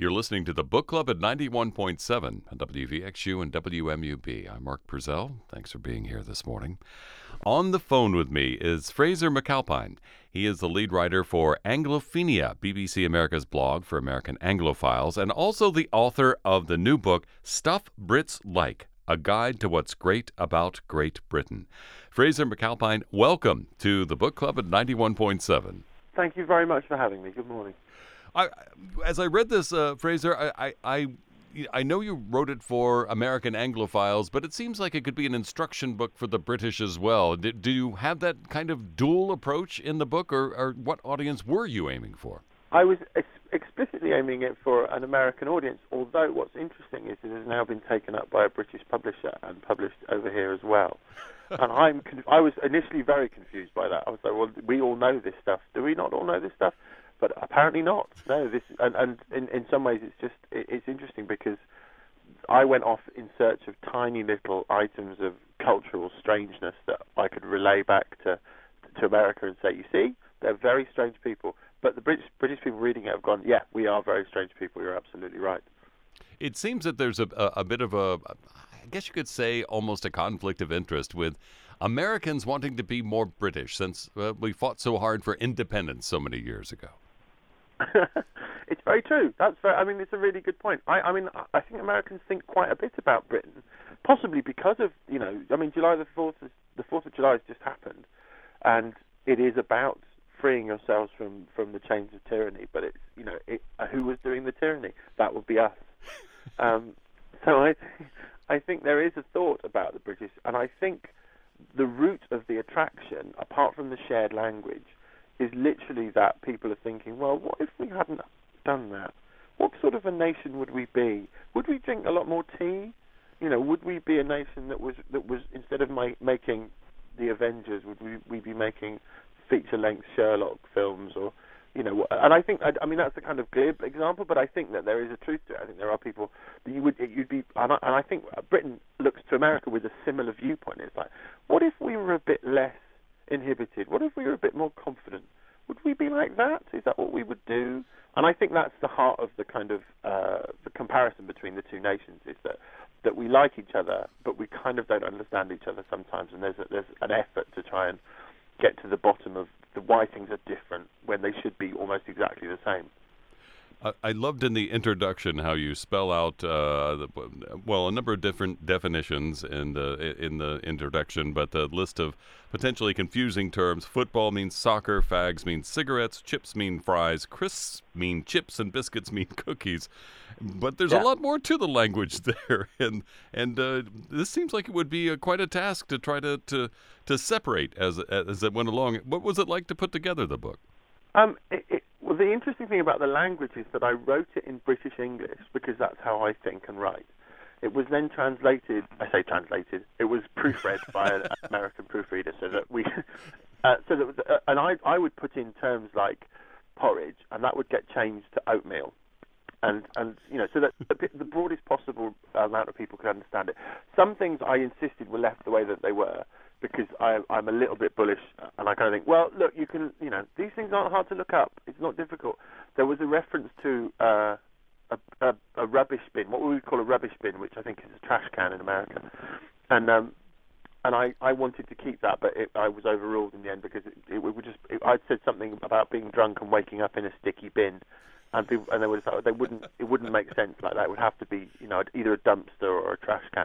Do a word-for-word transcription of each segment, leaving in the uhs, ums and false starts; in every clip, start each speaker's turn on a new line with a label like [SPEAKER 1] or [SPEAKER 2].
[SPEAKER 1] You're listening to the Book Club at ninety-one point seven on W V X U and W M U B. I'm Mark Purcell. Thanks for being here this morning. On the phone with me is Fraser McAlpine. He is the lead writer for Anglophenia, B B C America's blog for American Anglophiles, and also the author of the new book, Stuff Brits Like, A Guide to What's Great About Great Britain. Fraser McAlpine, welcome to the Book Club at ninety-one point seven.
[SPEAKER 2] Thank you very much for having me. Good morning.
[SPEAKER 1] I, as I read this, uh, Fraser, I, I, I, I know you wrote it for American Anglophiles, but it seems like it could be an instruction book for the British as well. Do, do you have that kind of dual approach in the book, or, or what audience were you aiming for?
[SPEAKER 2] I was ex- explicitly aiming it for an American audience, although what's interesting is it has now been taken up by a British publisher and published over here as well. And I'm con- I was initially very confused by that. I was like, well, we all know this stuff. Do we not all know this stuff? But apparently not. No, this and, and in, in some ways it's just it, it's interesting because I went off in search of tiny little items of cultural strangeness that I could relay back to to America and say, you see, they're very strange people. But the British British people reading it have gone, yeah, we are very strange people. You're absolutely right.
[SPEAKER 1] It seems that there's a, a, a bit of a, I guess you could say, almost a conflict of interest with Americans wanting to be more British since uh, we fought so hard for independence so many years ago.
[SPEAKER 2] It's very true. That's very, I mean, it's a really good point. I, I mean, I think Americans think quite a bit about Britain, possibly because of, you know, I mean, July the fourth, is, the fourth of July has just happened, and it is about freeing yourselves from, from the chains of tyranny. But it's, you know, it, uh, who was doing the tyranny? That would be us. um, so I, I think there is a thought about the British, and I think the root of the attraction, apart from the shared language, is literally that people are thinking, well, what if we hadn't done that? What sort of a nation would we be? Would we drink a lot more tea? You know, would we be a nation that was that was instead of ma- making the Avengers, would we, we be making feature-length Sherlock films? Or, you know, and I think, I, I mean, that's a kind of glib example, but I think that there is a truth to it. I think there are people that you would, you'd be, and I, and I think Britain looks to America with a similar viewpoint. It's like, what if we were a bit less inhibited? What if we were a bit more confident? Would we be like that? Is that what we would do? And I think that's the heart of the kind of uh, the comparison between the two nations, is that that we like each other, but we kind of don't understand each other sometimes, and there's a, there's an effort to try and get to the bottom of the why things are different when they should be almost exactly the same.
[SPEAKER 1] I loved in the introduction how you spell out, uh, the, well, a number of different definitions in the, in the introduction, but the list of potentially confusing terms. Football means soccer, fags mean cigarettes, chips mean fries, crisps mean chips, and biscuits mean cookies. But there's
[SPEAKER 2] Yeah.
[SPEAKER 1] a lot more to the language there, and and uh, this seems like it would be uh, quite a task to try to, to, to separate as, as it went along. What was it like to put together the book?
[SPEAKER 2] Um, it, it, well, the interesting thing about the language is that I wrote it in British English because that's how I think and write. It was then translated, I say translated, it was proofread by an American proofreader so that we, uh, so that, uh, and I, I would put in terms like porridge, and that would get changed to oatmeal. And, and you know, so that the, the broadest possible amount of people could understand it. Some things I insisted were left the way that they were, because I, I'm a little bit bullish, and I kind of think, well, look, you can, you know, these things aren't hard to look up. It's not difficult. There was a reference to uh, a, a, a rubbish bin, what we would call a rubbish bin, which I think is a trash can in America. And um, and I, I wanted to keep that, but it, I was overruled in the end because it, it would just. It, I'd said something about being drunk and waking up in a sticky bin, and people, and they would have, they wouldn't. It wouldn't make sense like that. It would have to be, you know, either a dumpster or a trash can.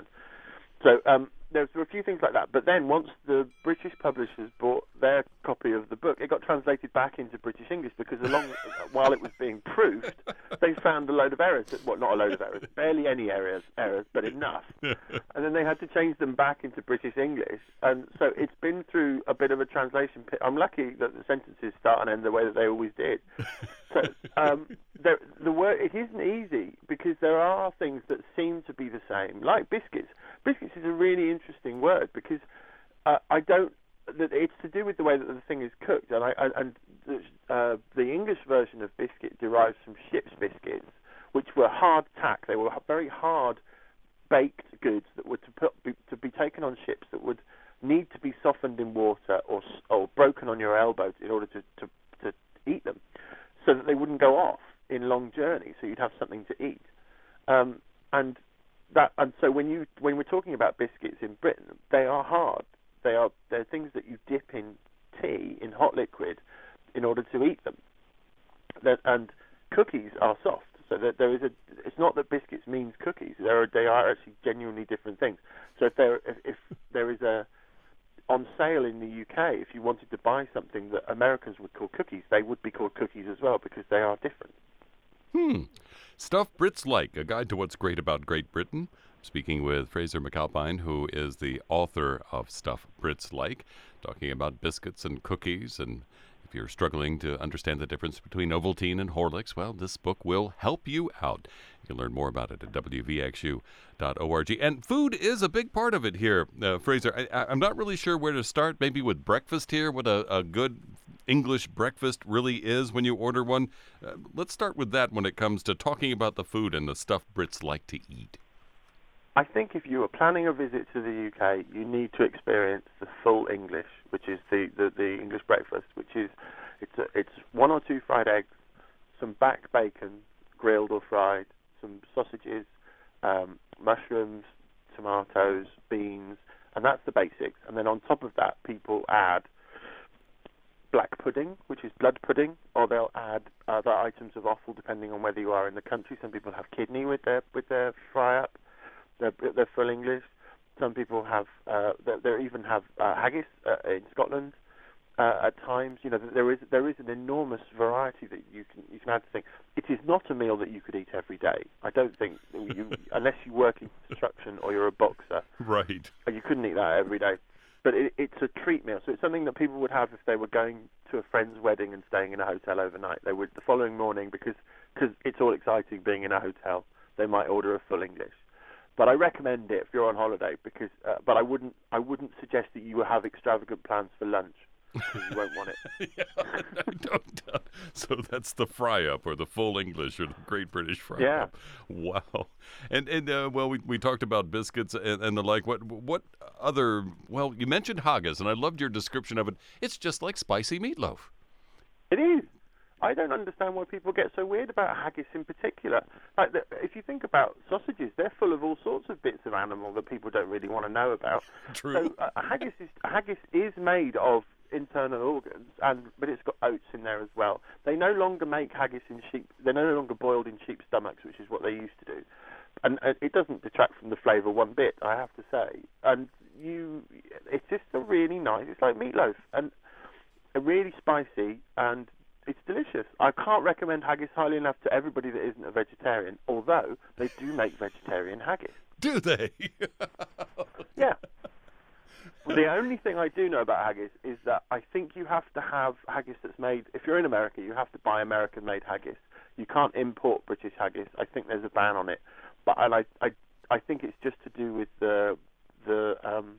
[SPEAKER 2] So um, there were a few things like that. But then once the British publishers bought their copy of the book, it got translated back into British English because along while it was being proofed, they found a load of errors. Well, not a load of errors, barely any errors, errors, but enough. And then they had to change them back into British English. And so it's been through a bit of a translation. Pit. I'm lucky that the sentences start and end the way that they always did. So um, there, the word, it isn't easy because there are things that seem to be the same, like biscuits. Biscuits is a really interesting word because uh, I don't. It's to do with the way that the thing is cooked, and I and uh, the English version of biscuit derives from ship's biscuits, which were hard tack. They were very hard baked goods that were to put be, to be taken on ships that would need to be softened in water or or broken on your elbow in order to to, to eat them, so that they wouldn't go off in long long journey, so you'd have something to eat. Um, and that, and so when you when we're talking about biscuits in Britain, they are hard. They are they're things that you dip in tea in hot liquid in order to eat them. That, and cookies are soft. So that there is a. It's not that biscuits means cookies. There are they are actually genuinely different things. So if there if, if there is a on sale in the U K, if you wanted to buy something that Americans would call cookies, they would be called cookies as well because they are different.
[SPEAKER 1] Hmm. Stuff Brits Like, a guide to what's great about Great Britain. Speaking with Fraser McAlpine, who is the author of Stuff Brits Like, talking about biscuits and cookies. And if you're struggling to understand the difference between Ovaltine and Horlicks, well, this book will help you out. You can learn more about it at w v x u dot org. And food is a big part of it here, uh, Fraser. I, I'm not really sure where to start, maybe with breakfast here, what a, a good English breakfast really is when you order one. Uh, let's start with that when it comes to talking about the food and the stuff Brits like to eat.
[SPEAKER 2] I think if you are planning a visit to the U K, you need to experience the full English, which is the, the, the English breakfast, which is it's a, it's one or two fried eggs, some back bacon, grilled or fried, some sausages, um, mushrooms, tomatoes, beans, and that's the basics. And then on top of that, people add black pudding, which is blood pudding, or they'll add other items of offal depending on whether you are in the country. Some people have kidney with their with their fry up. They're, they're full English. Some people have, uh, they, they even have uh, haggis uh, in Scotland uh, at times. You know, there is there is an enormous variety that you can you can add to things. It is not a meal that you could eat every day. I don't think, you, unless you work in construction or you're a boxer,
[SPEAKER 1] right?
[SPEAKER 2] You couldn't eat that every day. But it, it's a treat meal, so it's something that people would have if they were going to a friend's wedding and staying in a hotel overnight. They would the following morning, because cause it's all exciting being in a hotel, they might order a full English. But I recommend it if you're on holiday, because. Uh, but I wouldn't. I wouldn't suggest that you have extravagant plans for lunch, because you won't want it.
[SPEAKER 1] yeah, no, don't, don't. So that's the fry up, or the full English, or the Great British Fry
[SPEAKER 2] yeah.
[SPEAKER 1] Up. Wow. And and uh, well, we we talked about biscuits and, and the like. What what other? Well, you mentioned haggis, and I loved your description of it. It's just like spicy meatloaf.
[SPEAKER 2] It is. I don't understand why people get so weird about haggis in particular. Like, the, if you think about sausages, they're full of all sorts of bits of animal that people don't really want to know about.
[SPEAKER 1] True.
[SPEAKER 2] So uh, haggis is haggis is made of internal organs, and but it's got oats in there as well. They no longer make haggis in sheep. They're no longer boiled in sheep stomachs, which is what they used to do. And uh, it doesn't detract from the flavour one bit, I have to say. And you, it's just a really nice. It's like meatloaf, and a really spicy and. It's delicious. I can't recommend haggis highly enough to everybody that isn't a vegetarian, although they do make vegetarian haggis.
[SPEAKER 1] Do they?
[SPEAKER 2] Yeah. Well, the only thing I do know about haggis is that I think you have to have haggis that's made, if you're in America, you have to buy American-made haggis. You can't import British haggis. I think there's a ban on it. But and I, I, I think it's just to do with the, the um,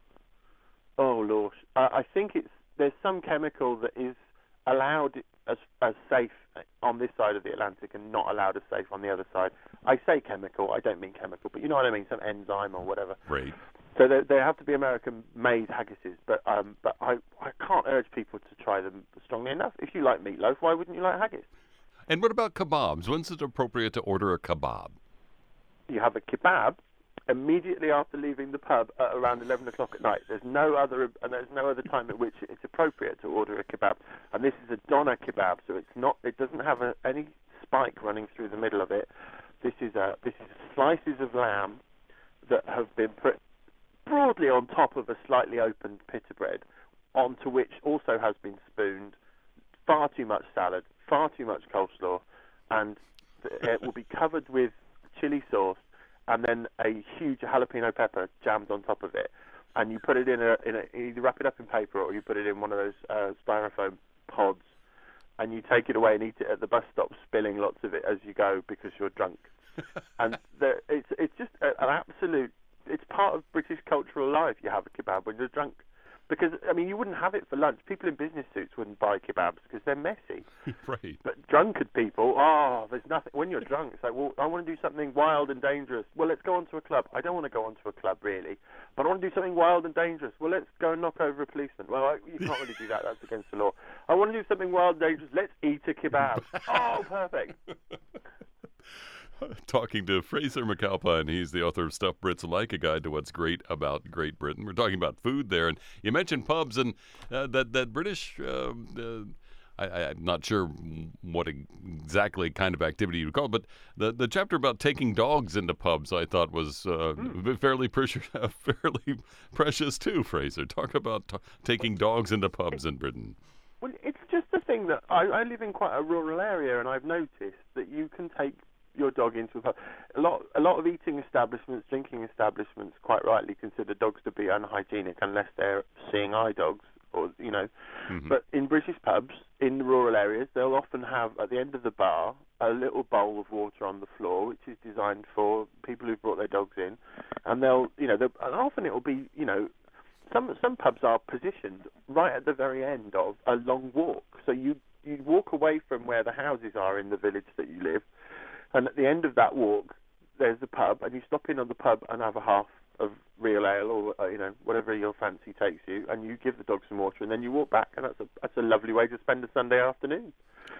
[SPEAKER 2] oh, Lord. I, I think it's, there's some chemical that is allowed as as safe on this side of the Atlantic and not allowed as safe on the other side. I say chemical, I don't mean chemical, but you know what I mean, some enzyme or whatever.
[SPEAKER 1] Right.
[SPEAKER 2] So they, they have to be American-made haggises, but um, but I, I can't urge people to try them strongly enough. If you like meatloaf, why wouldn't you like haggis?
[SPEAKER 1] And what about kebabs? When's it appropriate to order a kebab?
[SPEAKER 2] You have a kebab immediately after leaving the pub at around eleven o'clock at night. There's no other and there's no other time at which it's appropriate to order a kebab. And this is a doner kebab, so it's not. It doesn't have a, any spike running through the middle of it. This is a this is slices of lamb that have been put broadly on top of a slightly opened pita bread, onto which also has been spooned far too much salad, far too much coleslaw, and it will be covered with chili sauce. And then a huge jalapeno pepper jammed on top of it, and you put it in a, in a you either wrap it up in paper or you put it in one of those uh, styrofoam pods, and you take it away and eat it at the bus stop, spilling lots of it as you go because you're drunk. And there, it's it's just a, an absolute. It's part of British cultural life. You have a kebab when you're drunk, Because, I mean, you wouldn't have it for lunch. People in business suits wouldn't buy kebabs because they're messy.
[SPEAKER 1] Right.
[SPEAKER 2] But drunkard people, oh, there's nothing. When you're drunk, it's like, well, I want to do something wild and dangerous. Well, let's go onto a club. I don't want to go onto a club, really. But I want to do something wild and dangerous. Well, let's go and knock over a policeman. Well, I, you can't really do that. That's against the law. I want to do something wild and dangerous. Let's eat a kebab. Oh, perfect.
[SPEAKER 1] Talking to Fraser McAlpine. He's the author of Stuff Brits Like, a guide to what's great about Great Britain. We're talking about food there, and you mentioned pubs and uh, that that British. Uh, uh, I, I'm not sure what exactly kind of activity you would call it, but the the chapter about taking dogs into pubs I thought was uh, mm. fairly precious, fairly precious too. Fraser, talk about t- taking dogs into pubs in Britain.
[SPEAKER 2] Well, it's just a thing that I, I live in quite a rural area, and I've noticed that you can take your dog into a pub. A lot, a lot of eating establishments, drinking establishments, quite rightly consider dogs to be unhygienic unless they're seeing eye dogs, or you know. Mm-hmm. But in British pubs, in the rural areas, they'll often have at the end of the bar a little bowl of water on the floor, which is designed for people who've brought their dogs in, and they'll, you know, they'll, and often it will be, you know. Some some pubs are positioned right at the very end of a long walk, so you you walk away from where the houses are in the village that you live, and at the end of that walk, there's the pub, and you stop in on the pub and have a half of real ale or uh, you know whatever your fancy takes you, and you give the dog some water, and then you walk back, and that's a that's a lovely way to spend a Sunday afternoon.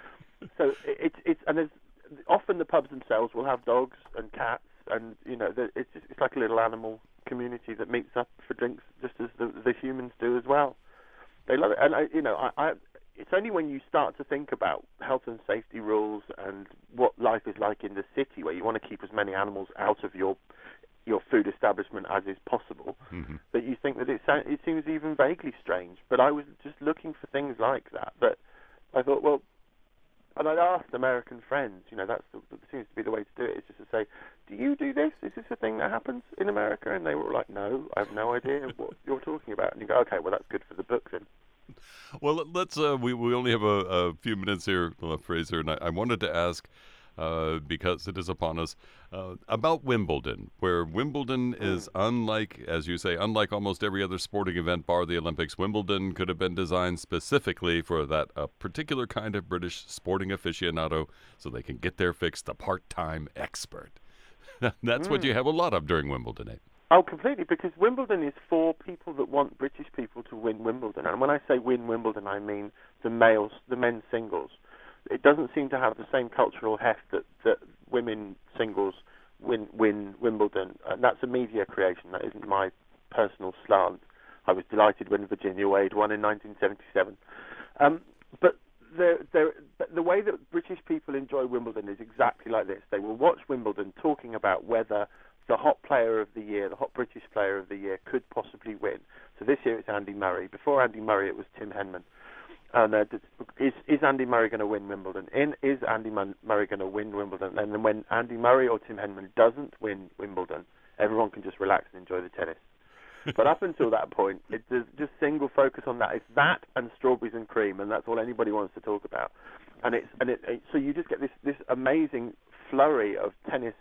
[SPEAKER 2] So it's it, it's and there's often the pubs themselves will have dogs and cats, and you know it's just, it's like a little animal community that meets up for drinks, just as the, the humans do as well. They love it, and I, you know, I, I, it's only when you start to think about health and safety rules and what life is like in the city, where you want to keep as many animals out of your your food establishment as is possible, mm-hmm. that you think that it it seems even vaguely strange. But I was just looking for things like that. But I thought, well. And I'd asked American friends, you know, that's the, that seems to be the way to do it, is just to say, do you do this? Is this a thing that happens in America? And they were like, no, I have no idea what you're talking about. And you go, okay, well, that's good for the book then.
[SPEAKER 1] Well, let's, uh, we, we only have a, a few minutes here, uh, Fraser, and I, I wanted to ask, uh, because it is upon us, uh, about Wimbledon, where Wimbledon mm. is unlike, as you say, unlike almost every other sporting event bar the Olympics. Wimbledon could have been designed specifically for that uh, particular kind of British sporting aficionado so they can get their fix, the part-time expert. That's mm. what you have a lot of during Wimbledon, eh?
[SPEAKER 2] Oh, completely, because Wimbledon is for people that want British people to win Wimbledon. And when I say win Wimbledon, I mean the males, the men's singles. It doesn't seem to have the same cultural heft that, that women singles win win Wimbledon. And that's a media creation. That isn't my personal slant. I was delighted when Virginia Wade won in nineteen seventy-seven. Um, but the, the, the way that British people enjoy Wimbledon is exactly like this. They will watch Wimbledon talking about whether the hot player of the year, the hot British player of the year, could possibly win. So this year it's Andy Murray. Before Andy Murray, it was Tim Henman. And uh, is is Andy Murray going to win Wimbledon? In is Andy Murray going to win Wimbledon? And then when Andy Murray or Tim Henman doesn't win Wimbledon, everyone can just relax and enjoy the tennis. But up until that point, it's just single focus on that. It's that and strawberries and cream, and that's all anybody wants to talk about. And it's and it, it so you just get this this amazing flurry of tennis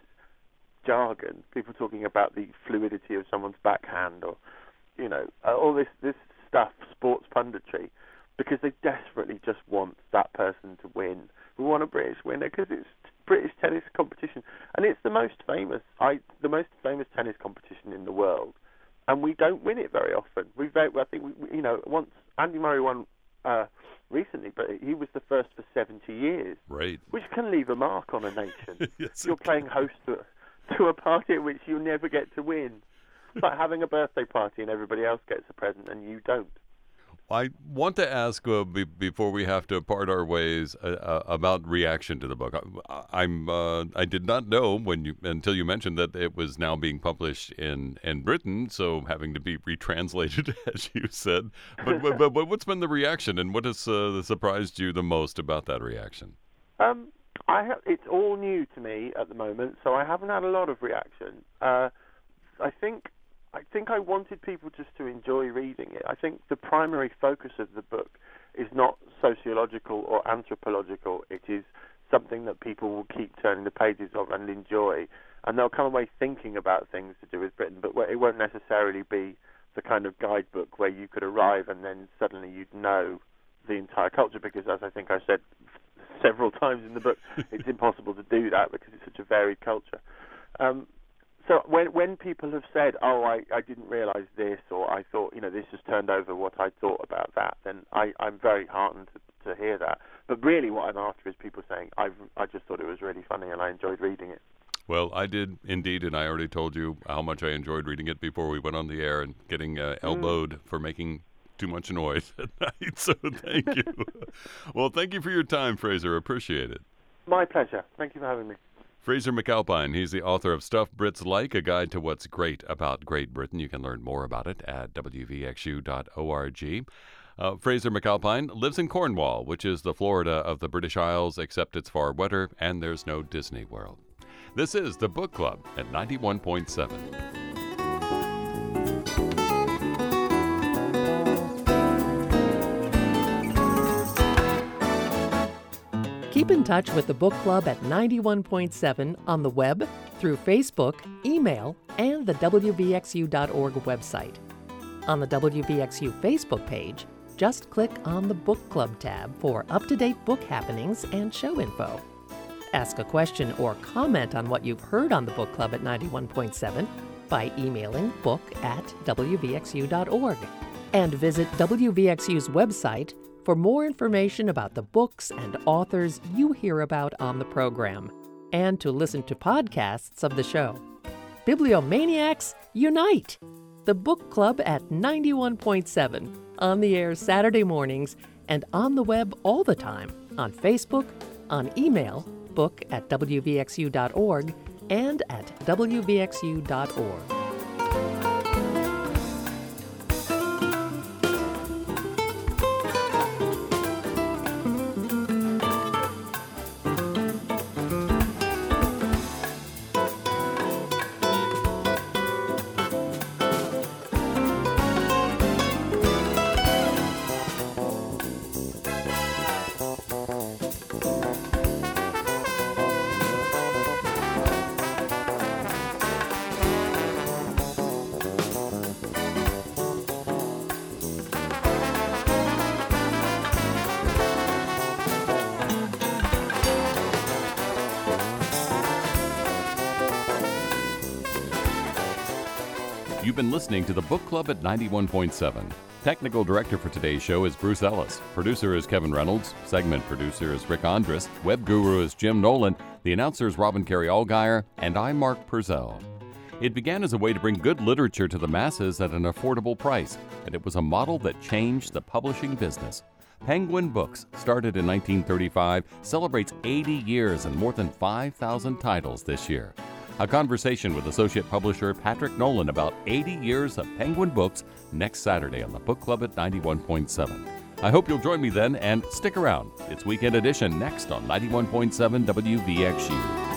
[SPEAKER 2] jargon. People talking about the fluidity of someone's backhand, or you know, uh, all this this stuff, sports punditry. Because they desperately just want that person to win. We want a British winner because it's British tennis competition, and it's the most famous, I, the most famous tennis competition in the world, and we don't win it very often. We, very, I think, we, you know, once Andy Murray won uh, recently, but he was the first for seventy years,
[SPEAKER 1] right?
[SPEAKER 2] Which can leave a mark on a nation.
[SPEAKER 1] Yes,
[SPEAKER 2] you're playing host to, to a party at which you never get to win. It's like having a birthday party and everybody else gets a present and you don't.
[SPEAKER 1] I want to ask uh, be, before we have to part our ways uh, uh, about reaction to the book. I, I'm uh, I did not know when you until you mentioned that it was now being published in, in Britain, so having to be retranslated, as you said. But but, but what's been the reaction, and what has uh, surprised you the most about that reaction?
[SPEAKER 2] Um, I ha- it's all new to me at the moment, so I haven't had a lot of reaction. Uh, I think. I think I wanted people just to enjoy reading it. I think the primary focus of the book is not sociological or anthropological. It is something that people will keep turning the pages of and enjoy, and they'll come away thinking about things to do with Britain, but it won't necessarily be the kind of guidebook where you could arrive and then suddenly you'd know the entire culture, because as I think I said several times in the book, it's impossible to do that because it's such a varied culture. Um, so when when people have said, oh, I, I didn't realize this, or I thought, you know, this has turned over what I thought about that, then I, I'm very heartened to, to hear that. But really what I'm after is people saying, I've, I just thought it was really funny and I enjoyed reading it.
[SPEAKER 1] Well, I did indeed, and I already told you how much I enjoyed reading it before we went on the air and getting uh, elbowed mm. for making too much noise at night, so thank you. Well, thank you for your time, Fraser. Appreciate it.
[SPEAKER 2] My pleasure. Thank you for having me.
[SPEAKER 1] Fraser McAlpine, he's the author of Stuff Brits Like, a guide to what's great about Great Britain. You can learn more about it at w v x u dot org. Uh, Fraser McAlpine lives in Cornwall, which is the Florida of the British Isles, except it's far wetter and there's no Disney World. This is The Book Club at ninety-one point seven.
[SPEAKER 3] Keep in touch with the Book Club at ninety-one point seven on the web, through Facebook, email, and the w v x u dot org website. On the W V X U Facebook page, just click on the Book Club tab for up-to-date book happenings and show info. Ask a question or comment on what you've heard on the Book Club at ninety-one point seven by emailing book at w v x u dot org. And visit W V X U's website for more information about the books and authors you hear about on the program, and to listen to podcasts of the show. Bibliomaniacs, unite! The Book Club at ninety-one point seven, on the air Saturday mornings and on the web all the time, on Facebook, on email, book at w v x u dot org, and at w v x u dot org.
[SPEAKER 1] You've been listening to the Book Club at ninety-one point seven. Technical director for today's show is Bruce Ellis. Producer is Kevin Reynolds. Segment producer is Rick Andrus. Web guru is Jim Nolan. The announcer is Robin Carey Allgaier. And I'm Mark Purcell. It began as a way to bring good literature to the masses at an affordable price, and it was a model that changed the publishing business. Penguin Books, started in nineteen thirty-five, celebrates eighty years and more than five thousand titles this year. A conversation with associate publisher Patrick Nolan about eighty years of Penguin Books next Saturday on the Book Club at ninety-one point seven. I hope you'll join me then, and stick around. It's Weekend Edition next on ninety-one point seven W V X U.